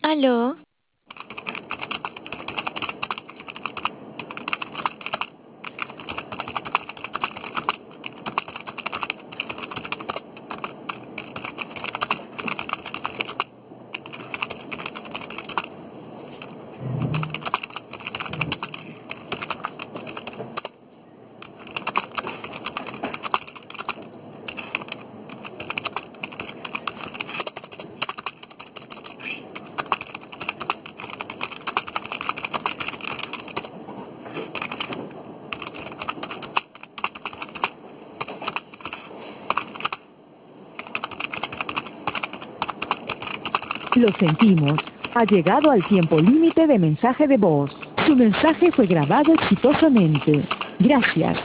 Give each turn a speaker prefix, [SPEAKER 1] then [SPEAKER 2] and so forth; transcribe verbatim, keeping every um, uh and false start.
[SPEAKER 1] Aló,
[SPEAKER 2] Lo sentimos. Ha llegado al tiempo límite de mensaje de voz. Su mensaje fue grabado exitosamente. Gracias.